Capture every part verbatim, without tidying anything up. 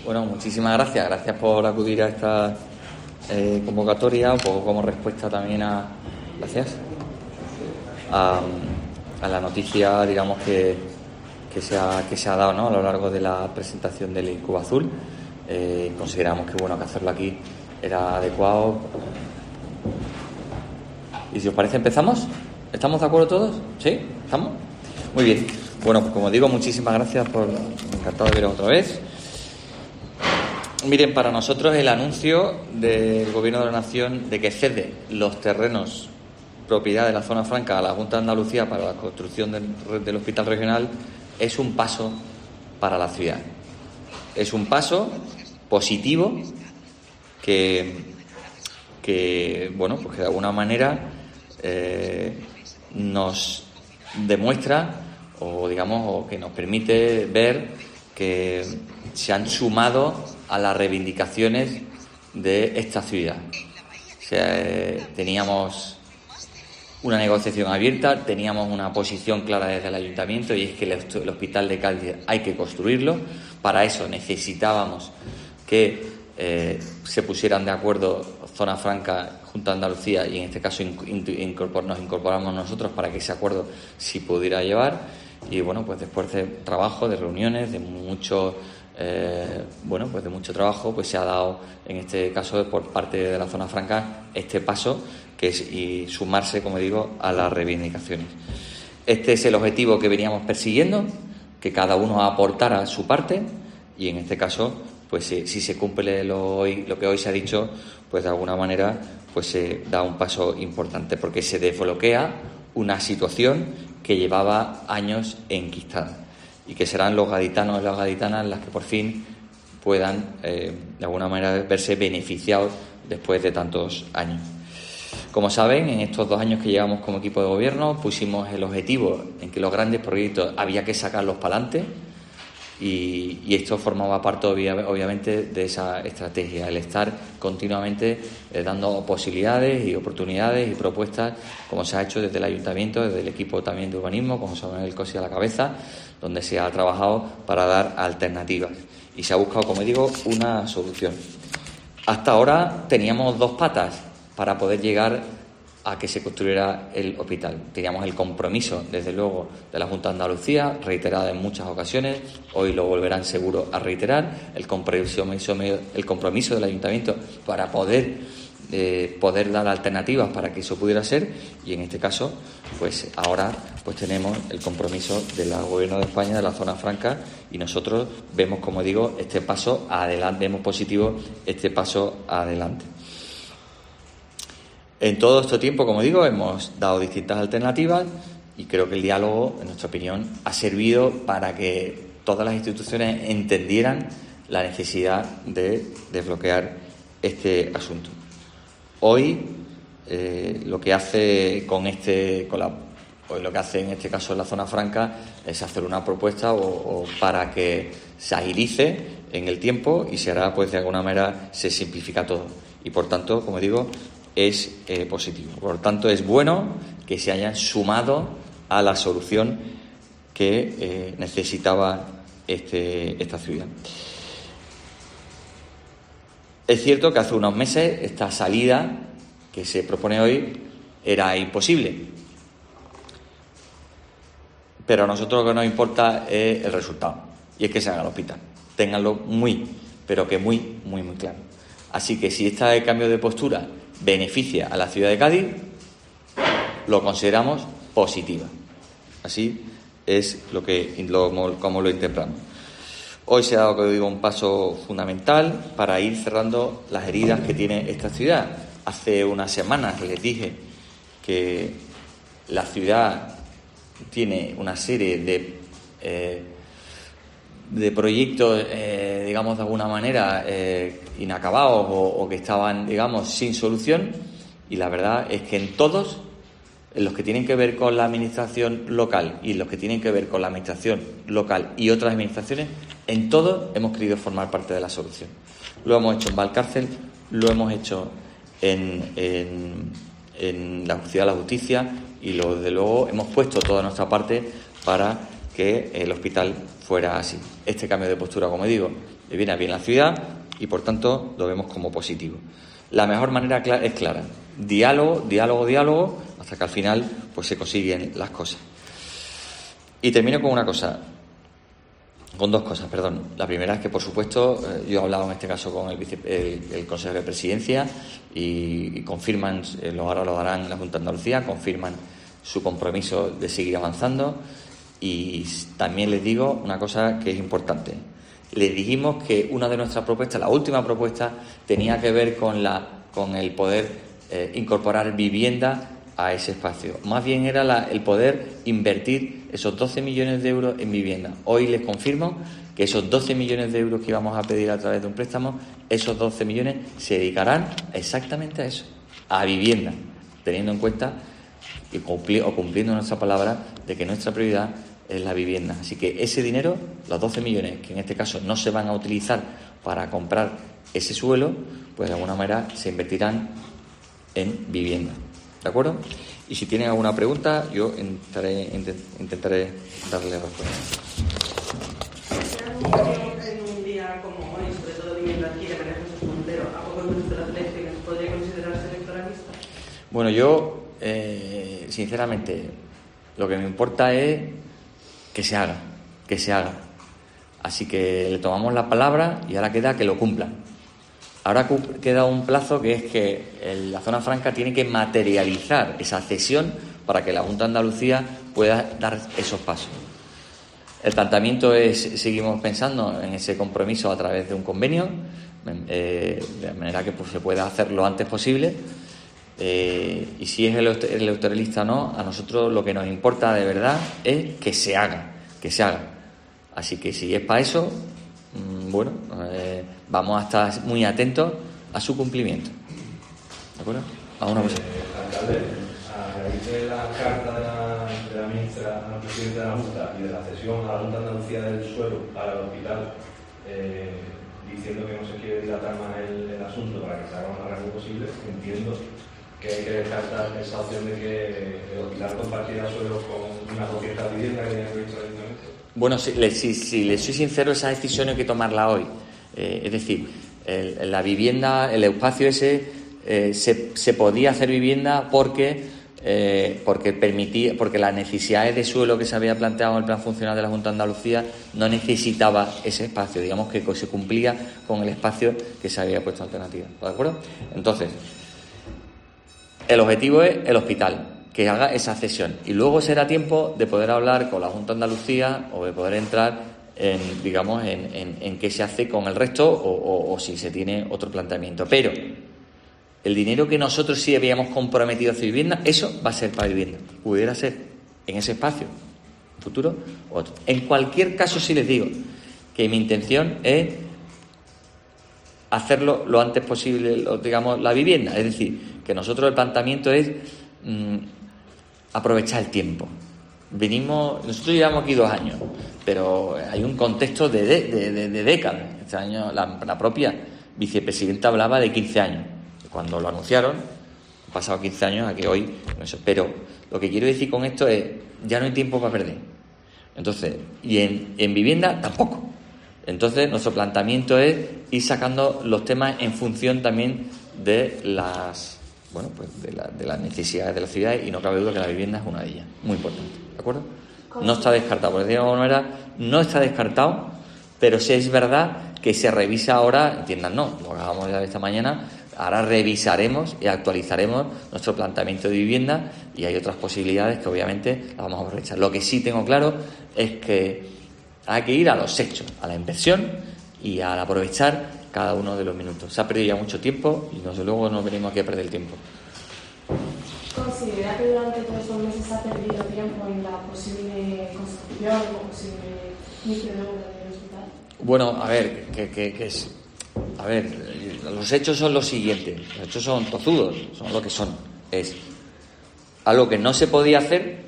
Bueno, muchísimas gracias. Gracias por acudir a esta eh, convocatoria, un poco como respuesta también a, gracias, a, a la noticia, digamos, que, que, se ha, que se ha dado, ¿no?, a lo largo de la presentación del Incubo Azul. Eh, consideramos que, bueno, que hacerlo aquí era adecuado. Y si os parece, empezamos. ¿Estamos de acuerdo todos? ¿Sí? ¿Estamos? Muy bien. Bueno, pues como digo, muchísimas gracias por... Encantado de veros otra vez. Miren, para nosotros el anuncio del Gobierno de la Nación de que cede los terrenos propiedad de la zona franca a la Junta de Andalucía para la construcción del, del hospital regional es un paso para la ciudad. Es un paso positivo que, que bueno, pues que de alguna manera eh, nos demuestra o digamos o que nos permite ver que se han sumado a las reivindicaciones de esta ciudad. O sea, eh, teníamos una negociación abierta, teníamos una posición clara desde el ayuntamiento, y es que el, el hospital de Cádiz hay que construirlo. Para eso necesitábamos que eh, se pusieran de acuerdo Zona Franca, Junta de Andalucía, y en este caso incorpor, nos incorporamos nosotros para que ese acuerdo se pudiera llevar. Y bueno, pues después de trabajo, de reuniones, de mucho eh, bueno, pues de mucho trabajo, pues se ha dado en este caso por parte de la Zona Franca este paso, que es y sumarse, como digo, a las reivindicaciones. Este es el objetivo que veníamos persiguiendo, que cada uno aportara su parte, y en este caso, pues si, si se cumple lo, hoy, lo que hoy se ha dicho, pues de alguna manera pues se da un paso importante, porque se desbloquea una situación que llevaba años enquistada, y que serán los gaditanos y las gaditanas las que por fin puedan eh, de alguna manera verse beneficiados después de tantos años. Como saben, en estos dos años que llevamos como equipo de gobierno pusimos el objetivo en que los grandes proyectos había que sacarlos para adelante, y, y esto formaba parte obviamente de esa estrategia, el estar continuamente eh, dando posibilidades y oportunidades y propuestas, como se ha hecho desde el ayuntamiento, desde el equipo también de urbanismo, con José Manuel Cosi a la cabeza, donde se ha trabajado para dar alternativas y se ha buscado, como digo, una solución. Hasta ahora teníamos dos patas para poder llegar a que se construyera el hospital. Teníamos el compromiso, desde luego, de la Junta de Andalucía, reiterado en muchas ocasiones, hoy lo volverán seguro a reiterar, el compromiso, el compromiso del Ayuntamiento para poder, eh, poder dar alternativas para que eso pudiera ser, y en este caso, pues ahora pues tenemos el compromiso del Gobierno de España, de la Zona Franca, y nosotros vemos, como digo, este paso adelante, vemos positivo este paso adelante. En todo este tiempo, como digo, hemos dado distintas alternativas, y creo que el diálogo, en nuestra opinión, ha servido para que todas las instituciones entendieran la necesidad de desbloquear este asunto. Hoy, eh, lo que hace con este, con la, hoy lo que hace en este caso la Zona Franca es hacer una propuesta o, o para que se agilice en el tiempo, y se hará, pues de alguna manera se simplifica todo. Y por tanto, como digo, es eh, positivo. Por tanto, es bueno que se hayan sumado a la solución que eh, necesitaba este, esta ciudad. Es cierto que hace unos meses esta salida que se propone hoy era imposible, pero a nosotros lo que nos importa es el resultado, y es que se haga el hospital. Ténganlo muy, pero que muy, muy, muy claro. Así que si este cambio de postura beneficia a la ciudad de Cádiz, lo consideramos positiva. Así es lo que lo, como lo interpretamos. Hoy se ha dado, como digo, un paso fundamental para ir cerrando las heridas que tiene esta ciudad. Hace unas semanas les dije que la ciudad tiene una serie de eh, de proyectos, eh, digamos, de alguna manera eh, inacabados o, o que estaban, digamos, sin solución, y la verdad es que en todos, en los que tienen que ver con la administración local y los que tienen que ver con la administración local y otras administraciones, en todos hemos querido formar parte de la solución. Lo hemos hecho en Valcárcel, lo hemos hecho en, en, en la Ciudad de la Justicia, y lo, desde luego hemos puesto toda nuestra parte para que el hospital fuera así. Este cambio de postura, como digo, le viene bien a la ciudad y, por tanto, lo vemos como positivo. La mejor manera es clara: diálogo, diálogo, diálogo, hasta que al final pues se consiguen las cosas. Y termino con una cosa, con dos cosas, perdón. La primera es que, por supuesto, yo he hablado en este caso con el, vice, el, el consejero de Presidencia y, y confirman, lo, ahora lo harán en la Junta de Andalucía, confirman su compromiso de seguir avanzando. Y también les digo una cosa que es importante. Les dijimos que una de nuestras propuestas, la última propuesta, tenía que ver con, la, con el poder eh, incorporar vivienda a ese espacio. Más bien era la, el poder invertir esos doce millones de euros en vivienda. Hoy les confirmo que esos doce millones de euros que íbamos a pedir a través de un préstamo, esos doce millones se dedicarán exactamente a eso, a vivienda, teniendo en cuenta y cumpli, o cumpliendo nuestra palabra de que nuestra prioridad es la vivienda. Así que ese dinero, los doce millones, que en este caso no se van a utilizar para comprar ese suelo, pues de alguna manera se invertirán en vivienda. ¿De acuerdo? Y si tienen alguna pregunta, yo intentaré, intentaré darle respuesta. En un día como hoy, sobre todo viviendo aquí de María Jesús Montero, ¿a pocos meses de las elecciones podría considerarse electoralista? Bueno, yo, eh, sinceramente, lo que me importa es que se haga, que se haga. Así que le tomamos la palabra y ahora queda que lo cumplan. Ahora queda un plazo, que es que el, la zona franca tiene que materializar esa cesión para que la Junta de Andalucía pueda dar esos pasos. El planteamiento es, seguimos pensando en ese compromiso a través de un convenio, eh, de manera que pues, se pueda hacer lo antes posible. Eh, y si es el electoralista o no, a nosotros lo que nos importa de verdad es que se haga, que se haga. Así que si es para eso, mmm, bueno, eh, vamos a estar muy atentos a su cumplimiento. ¿De acuerdo? Vamos a una cosa. Eh, alcalde, a raíz de la carta de la, de la ministra al presidente de la Junta y de la cesión a la Junta de Andalucía del suelo para el hospital, eh, diciendo que no se quiere dilatar más el, el asunto para que se haga lo más rápido posible, entiendo que hay que descartar esa opción de que el hospital compartiera suelo con una propiedad de vivienda que tiene previsto el ayuntamiento. Bueno, si, si, si le soy sincero, esa decisión hay que tomarla hoy. Eh, es decir, el, la vivienda, el espacio ese, eh, se, se podía hacer vivienda porque, eh, porque permitía, porque las necesidades de suelo que se había planteado en el plan funcional de la Junta de Andalucía no necesitaba ese espacio, digamos que se cumplía con el espacio que se había puesto alternativa. ¿De acuerdo? Entonces, el objetivo es el hospital, que haga esa cesión. Y luego será tiempo de poder hablar con la Junta de Andalucía o de poder entrar en, digamos, en, en, en qué se hace con el resto o, o, o si se tiene otro planteamiento. Pero el dinero que nosotros sí habíamos comprometido a hacer vivienda, eso va a ser para vivienda. Pudiera ser en ese espacio futuro o otro. En cualquier caso, sí les digo que mi intención es hacerlo lo antes posible, lo, digamos, la vivienda. Es decir, que nosotros el planteamiento es mmm, aprovechar el tiempo. Venimos, nosotros llevamos aquí dos años, pero hay un contexto de, de, de, de, de décadas. Este año la, la propia vicepresidenta hablaba de quince años. Cuando lo anunciaron, han pasado quince años a que hoy, eso. Pero lo que quiero decir con esto es, ya no hay tiempo para perder. Entonces, y en, en vivienda tampoco. Entonces, nuestro planteamiento es ir sacando los temas en función también de las, bueno, pues de, la, de las necesidades de la ciudad, y no cabe duda que la vivienda es una de ellas, muy importante, ¿de acuerdo? No está descartado, por decirlo de alguna manera, no está descartado, pero sí es verdad que se revisa ahora, entiéndanos, lo hagamos ya esta mañana, ahora revisaremos y actualizaremos nuestro planteamiento de vivienda y hay otras posibilidades que obviamente las vamos a aprovechar. Lo que sí tengo claro es que hay que ir a los hechos, a la inversión y al aprovechar cada uno de los minutos. Se ha perdido ya mucho tiempo y desde luego no venimos aquí a perder el tiempo. ¿Considera que durante todos estos meses se ha perdido tiempo en la posible construcción o posible inicio de obra del hospital? Bueno, a ver, que, que, que es, a ver, los hechos son los siguientes. Los hechos son tozudos, son lo que son. Es algo que no se podía hacer,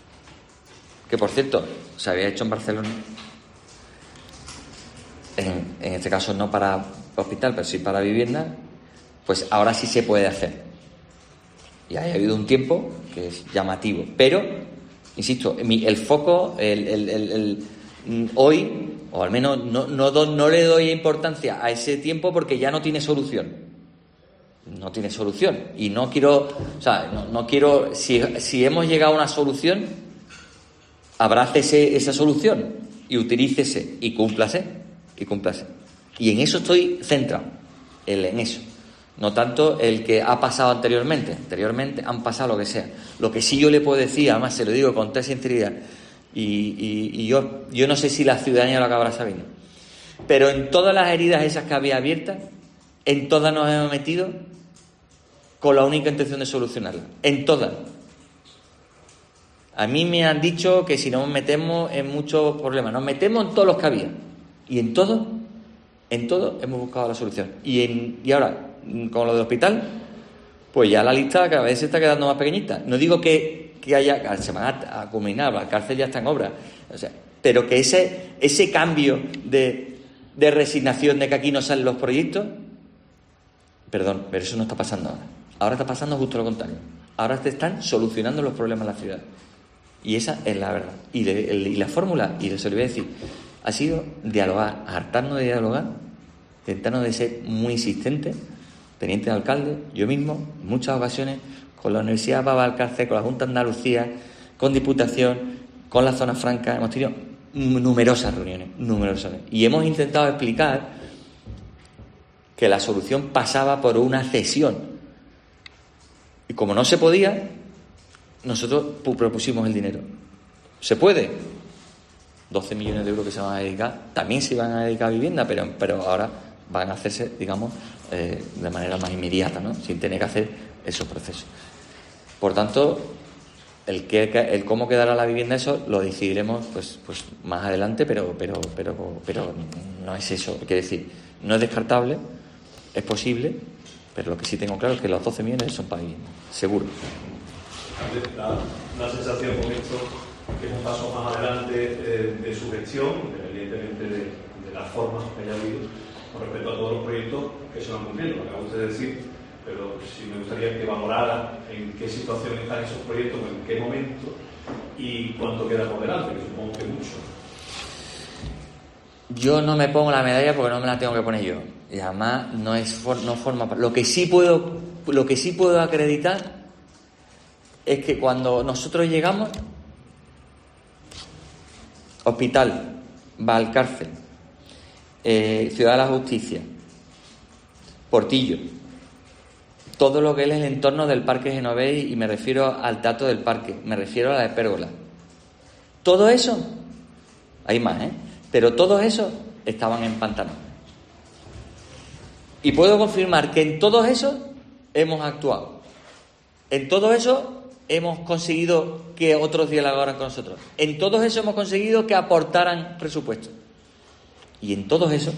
que por cierto se había hecho en Barcelona. En, en este caso no para hospital, pero sí para vivienda, pues ahora sí se puede hacer. Y ha habido un tiempo que es llamativo. Pero, insisto, el foco, el, el, el, el, hoy o al menos no, no, do, no le doy importancia a ese tiempo porque ya no tiene solución. No tiene solución. Y no quiero, o sea, no, no quiero, si, si hemos llegado a una solución, abrácese esa solución y utilícese y cúmplase, y cúmplase. Y en eso estoy centrado, el, en eso. No tanto el que ha pasado anteriormente. Anteriormente han pasado lo que sea. Lo que sí yo le puedo decir, además se lo digo con toda sinceridad, y, y, y yo, yo no sé si la ciudadanía lo acabará sabiendo, pero en todas las heridas esas que había abiertas, en todas nos hemos metido con la única intención de solucionarlas. En todas. A mí me han dicho que si nos metemos en muchos problemas, nos metemos en todos los que había. Y en todos, en todos hemos buscado la solución. Y, en, y ahora, con lo del hospital, pues ya la lista cada vez se está quedando más pequeñita. No digo que, que haya, se van a, a culminar, la cárcel ya está en obra. O sea, pero que ese, ese cambio de, de resignación de que aquí no salen los proyectos, perdón, pero eso no está pasando ahora. Ahora está pasando justo lo contrario. Ahora se están solucionando los problemas de la ciudad. Y esa es la verdad. Y, de, el, y la fórmula, y se lo voy a decir, ha sido dialogar, hartarnos de dialogar, intentarnos de ser muy insistentes, teniente de alcalde, yo mismo, en muchas ocasiones, con la Universidad de Valcárcel, con la Junta de Andalucía, con Diputación, con la Zona Franca, hemos tenido numerosas reuniones, numerosas. Y hemos intentado explicar que la solución pasaba por una cesión. Y como no se podía, nosotros propusimos el dinero. ¿Se puede? doce millones de euros que se van a dedicar, también se van a dedicar a vivienda, pero, pero ahora van a hacerse, digamos, eh, de manera más inmediata, ¿no? Sin tener que hacer esos procesos. Por tanto, el, que, el cómo quedará la vivienda, eso lo decidiremos pues, pues más adelante, pero, pero, pero, pero no es eso. Quiere decir, no es descartable, es posible, pero lo que sí tengo claro es que los doce millones son para vivienda, seguro. La, la sensación con esto que es un paso más adelante eh, de su gestión, independientemente de, de las formas que haya habido con respecto a todos los proyectos que se van cumpliendo, lo acabo de decir, pero sí me gustaría que valorara en qué situación están esos proyectos, en qué momento y cuánto queda por delante, que supongo que mucho. Yo no me pongo la medalla porque no me la tengo que poner yo, y además no es no forma parte. Lo que sí puedo, lo que sí puedo acreditar es que cuando nosotros llegamos, Hospital, Valcárcel, eh, Ciudad de la Justicia, Portillo, todo lo que es el entorno del Parque Genovés, y me refiero al Teatro del Parque, me refiero a la de Pérgola. Todo eso, hay más, ¿eh? Pero todos esos estaban en pantano. Y puedo confirmar que en todos esos hemos actuado. En todos esos hemos conseguido que otros dialogaran con nosotros. En todos esos hemos conseguido que aportaran presupuestos. Y en todos esos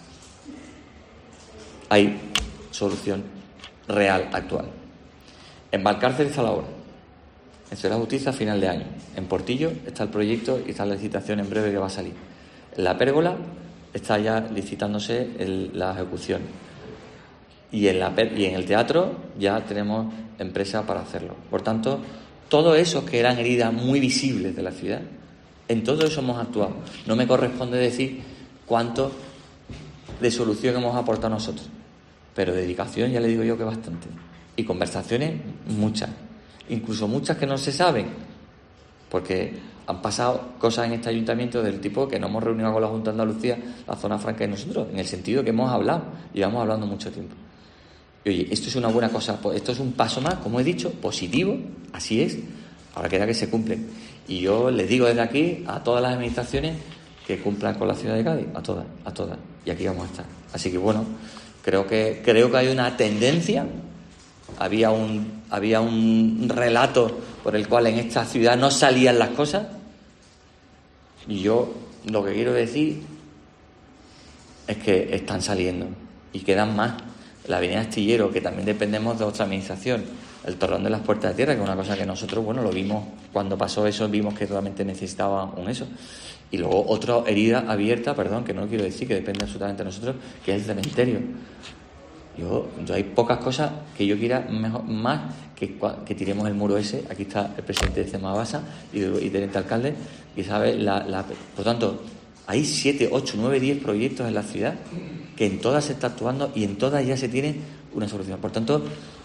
hay solución real, actual. En Valcárcel está la obra. En Ciudad de la Justicia a final de año. En Portillo está el proyecto y está la licitación en breve que va a salir. En la Pérgola está ya licitándose el, la ejecución. Y en, la, y en el teatro ya tenemos empresa para hacerlo. Por tanto, todos esos que eran heridas muy visibles de la ciudad, en todo eso hemos actuado. No me corresponde decir cuánto de solución hemos aportado nosotros, pero dedicación ya le digo yo que bastante. Y conversaciones muchas, incluso muchas que no se saben, porque han pasado cosas en este ayuntamiento del tipo que nos hemos reunido con la Junta de Andalucía, la Zona Franca y nosotros, en el sentido que hemos hablado, llevamos hablando mucho tiempo. Y oye, esto es una buena cosa, esto es un paso más, como he dicho, positivo, así es, ahora queda que se cumplen. Y yo les digo desde aquí a todas las administraciones que cumplan con la ciudad de Cádiz, a todas, a todas, y aquí vamos a estar. Así que bueno, creo que creo que hay una tendencia, había un había un relato por el cual en esta ciudad no salían las cosas, y yo lo que quiero decir es que están saliendo y quedan más. La avenida Astillero, que también dependemos de otra administración, el Torrón de las Puertas de Tierra, que es una cosa que nosotros, bueno, lo vimos cuando pasó eso, vimos que realmente necesitaba un eso. Y luego otra herida abierta, perdón, que no quiero decir, que depende absolutamente de nosotros, que es el cementerio. Yo, yo hay pocas cosas que yo quiera mejor, más que, que tiremos el muro ese. Aquí está el presidente de Cemabasa y, y teniente alcalde, y sabe la, la por tanto, Hay siete, ocho, nueve, diez proyectos en la ciudad que en todas se está actuando y en todas ya se tiene una solución. Por tanto,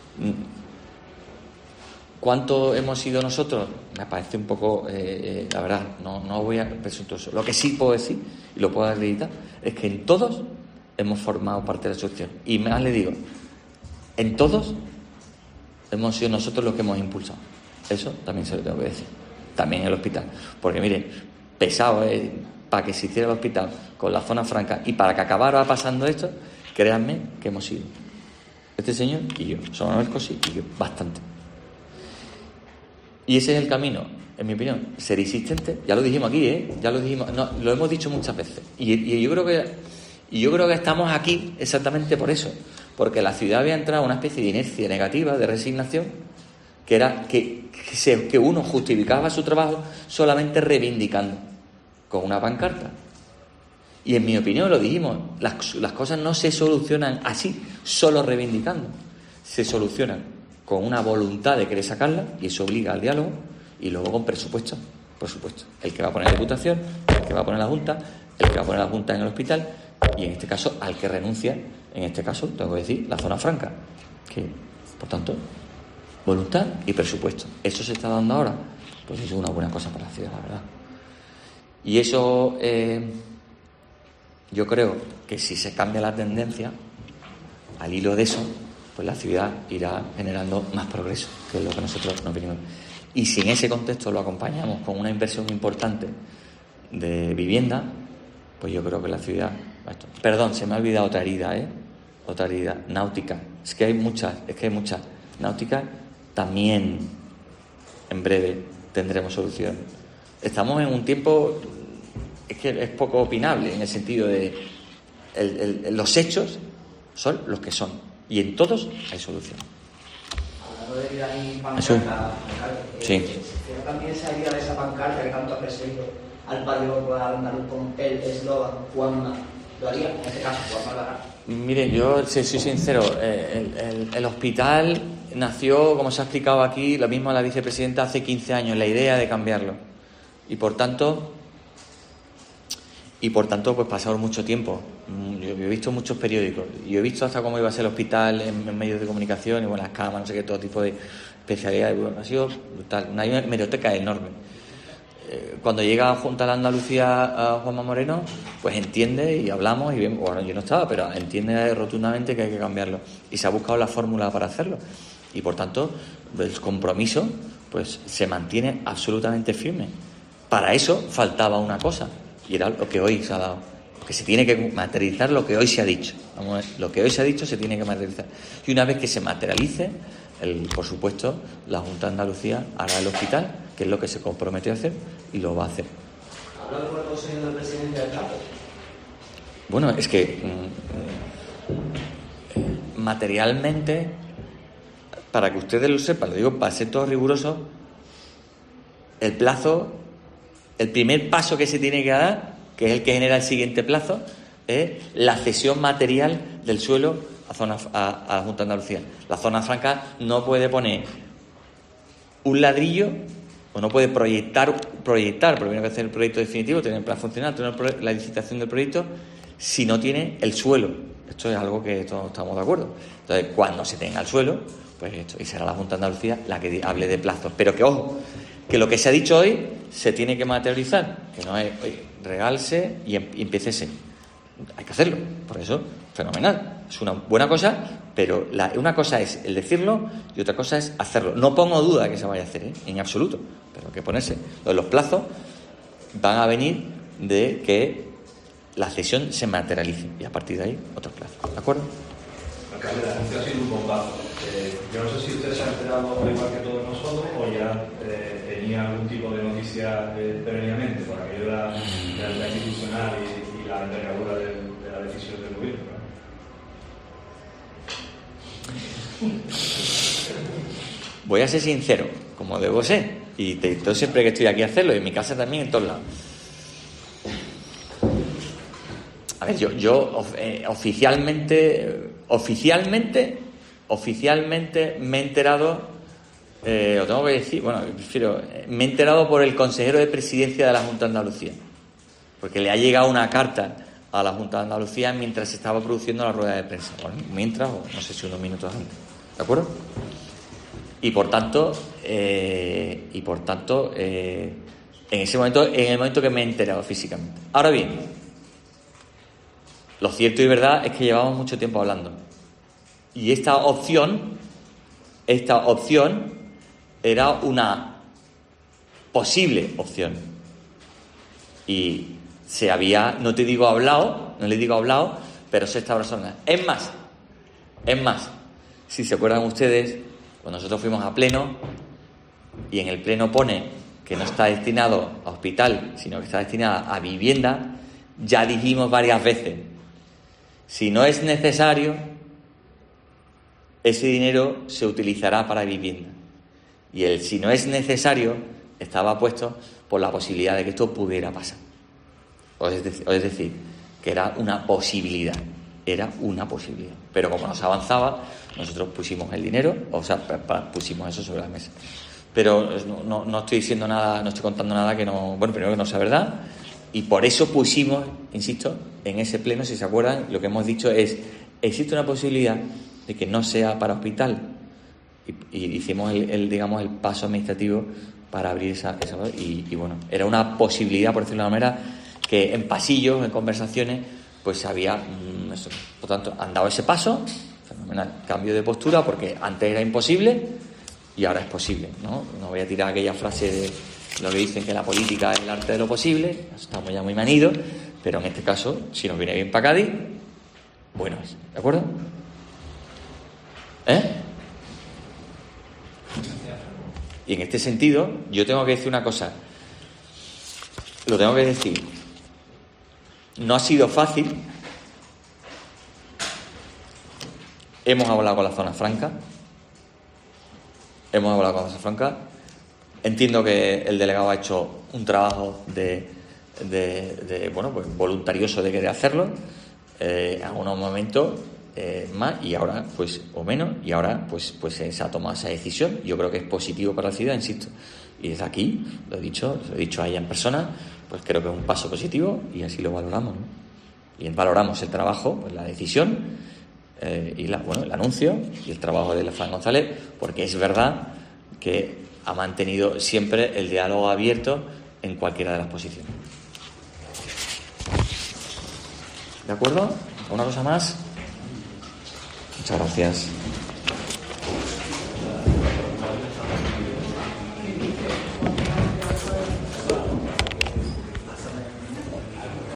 ¿cuánto hemos sido nosotros? Me parece un poco, eh, la verdad, no, no voy a presuntuoso. Lo que sí puedo decir, y lo puedo acreditar, es que en todos hemos formado parte de la solución. Y más le digo, en todos hemos sido nosotros los que hemos impulsado. Eso también se lo tengo que decir. También el hospital. Porque, miren, pesado es para que se hiciera el hospital con la zona franca y para que acabara pasando esto, créanme que hemos sido este señor y yo. Son Manuel Cosi y yo, bastante. Y ese es el camino, en mi opinión, ser insistente. Ya lo dijimos aquí, ¿eh? Ya lo dijimos, no, lo hemos dicho muchas veces. Y, y yo creo que y yo creo que estamos aquí exactamente por eso. Porque la ciudad había entrado en una especie de inercia negativa, de resignación, que era que, que, se, que uno justificaba su trabajo solamente reivindicando con una pancarta. Y en mi opinión, lo dijimos, las, las cosas no se solucionan así, solo reivindicando. Se solucionan con una voluntad de querer sacarla, y eso obliga al diálogo, y luego con presupuesto, por supuesto. El que va a poner la Diputación, el que va a poner la Junta, el que va a poner la Junta en el hospital, y en este caso, al que renuncia, en este caso, tengo que decir, la zona franca. Que, por tanto, voluntad y presupuesto. ¿Eso se está dando ahora? Pues eso es una buena cosa para la ciudad, la verdad. Y eso, eh, yo creo que si se cambia la tendencia, al hilo de eso, pues la ciudad irá generando más progreso, que es lo que nosotros nos venimos. Y si en ese contexto lo acompañamos con una inversión importante de vivienda, pues yo creo que la ciudad... Esto. Perdón, se me ha olvidado otra herida, ¿eh? Otra herida, náutica. Es que hay muchas, es que hay muchas. Náutica también, en breve, tendremos solución. Estamos en un tiempo, es que es poco opinable, en el sentido de el, el, los hechos son los que son. Y en todos hay solución. Hablando de ir ahí Eso. pancarta, eh, Sí. ¿se también esa idea de esa pancarta que tanto ha perseguido al Padre Popular Andaluz con el eslogan Juanma? ¿Lo haría? En este caso, Juanma lo hará. Mire, yo si soy sincero, eh, el, el, el hospital nació, como se ha explicado aquí, lo mismo la vicepresidenta, hace quince años, la idea de cambiarlo. Y por tanto, y por tanto, pues pasaron mucho tiempo. Yo, yo he visto muchos periódicos, y he visto hasta cómo iba a ser el hospital en, en medios de comunicación, y bueno, las cámaras, no sé qué, todo tipo de especialidades. Bueno, ha sido brutal, una hemeroteca enorme. Cuando llega junto a la Andalucía a Juanma Moreno, pues entiende y hablamos y vemos, bueno, yo no estaba, pero entiende rotundamente que hay que cambiarlo y se ha buscado la fórmula para hacerlo y por tanto el compromiso pues se mantiene absolutamente firme. Para eso faltaba una cosa y era lo que hoy se ha dado, que se tiene que materializar lo que hoy se ha dicho. Vamos a ver, lo que hoy se ha dicho se tiene que materializar y una vez que se materialice, el, por supuesto, la Junta de Andalucía hará el hospital, que es lo que se comprometió a hacer y lo va a hacer. ¿Habla con el consejo del presidente del campo? Bueno, es que mm, materialmente, para que ustedes lo sepan, lo digo para ser todo riguroso, el plazo, el primer paso que se tiene que dar, que es el que genera el siguiente plazo, es la cesión material del suelo a, zona, a, a la Junta de Andalucía. La zona franca no puede poner un ladrillo o no puede proyectar, proyectar, porque tiene que hacer el proyecto definitivo, tener el plan funcional, tener la licitación del proyecto, si no tiene el suelo. Esto es algo que todos estamos de acuerdo. Entonces, cuando se tenga el suelo, pues esto, y será la Junta de Andalucía la que hable de plazos. Pero que, ojo, que lo que se ha dicho hoy se tiene que materializar, que no es, oye, regalse y, y empiécese. Hay que hacerlo, por eso, fenomenal. Es una buena cosa, pero la, una cosa es el decirlo y otra cosa es hacerlo. No pongo duda de que se vaya a hacer, ¿eh? En absoluto, pero hay que ponerse. Los plazos van a venir de que la cesión se materialice y a partir de ahí otros plazos. ¿De acuerdo? Alcalde, la anuncio ha sido un bombazo. Eh, yo no sé si usted se ha enterado igual que todos nosotros o ya eh, tenía algún tipo de noticia eh, previamente por aquello de la, de la institucional y, y la envergadura de, de la decisión del gobierno, ¿no? Voy a ser sincero, como debo ser, y te intento siempre que estoy aquí a hacerlo, y en mi casa también, en todos lados. A ver, yo, yo eh, oficialmente, oficialmente, oficialmente me he enterado, eh, lo tengo que decir, bueno, prefiero, me he enterado por el consejero de presidencia de la Junta de Andalucía. porque le ha llegado una carta a la Junta de Andalucía mientras se estaba produciendo la rueda de prensa, bueno, mientras, o no sé si unos minutos antes, ¿de acuerdo? Y por tanto, eh, y por tanto, eh, en ese momento, en el momento que me he enterado físicamente. Ahora bien, lo cierto y verdad es que llevamos mucho tiempo hablando. Y esta opción, esta opción era una posible opción. Y se había, no te digo hablado, no le digo hablado, pero se está persona. Es más, es más, si se acuerdan ustedes, cuando nosotros fuimos a pleno, y en el pleno pone que no está destinado a hospital, sino que está destinada a vivienda, ya dijimos varias veces, si no es necesario, ese dinero se utilizará para vivienda. Y el si no es necesario estaba puesto por la posibilidad de que esto pudiera pasar. O es decir, o es decir que era una posibilidad, era una posibilidad. Pero como nos avanzaba, nosotros pusimos el dinero, o sea, pusimos eso sobre la mesa. Pero no, no, no estoy diciendo nada, no estoy contando nada que no, bueno, primero que no sea verdad, y por eso pusimos, insisto, en ese pleno, si se acuerdan, lo que hemos dicho es, existe una posibilidad de que no sea para hospital, y, y hicimos el, el, digamos, el paso administrativo para abrir esa, esa y, y bueno, era una posibilidad, por decirlo de una manera, que en pasillos, en conversaciones, pues había, mmm, eso, por tanto, han dado ese paso, fenomenal, cambio de postura, porque antes era imposible y ahora es posible, ¿no? No voy a tirar aquella frase de lo que dicen que la política es el arte de lo posible, estamos ya muy manidos, pero en este caso, si nos viene bien para Cádiz, bueno es, ¿de acuerdo? ¿Eh? Y en este sentido, yo tengo que decir una cosa, lo tengo que decir, no ha sido fácil, hemos hablado con la zona franca, hemos hablado con la zona franca, entiendo que el delegado ha hecho un trabajo de, de, de bueno, pues voluntarioso de querer hacerlo, eh, en algunos momentos eh, más y ahora pues o menos, y ahora pues pues se ha tomado esa decisión. Yo creo que es positivo para la ciudad, insisto, y desde aquí lo he dicho, lo he dicho a ella en persona, pues creo que es un paso positivo y así lo valoramos, ¿no? Y valoramos el trabajo, pues la decisión eh, y la, bueno, el anuncio y el trabajo de Fran González, porque es verdad que ha mantenido siempre el diálogo abierto en cualquiera de las posiciones. ¿De acuerdo? ¿Una cosa más? Muchas gracias.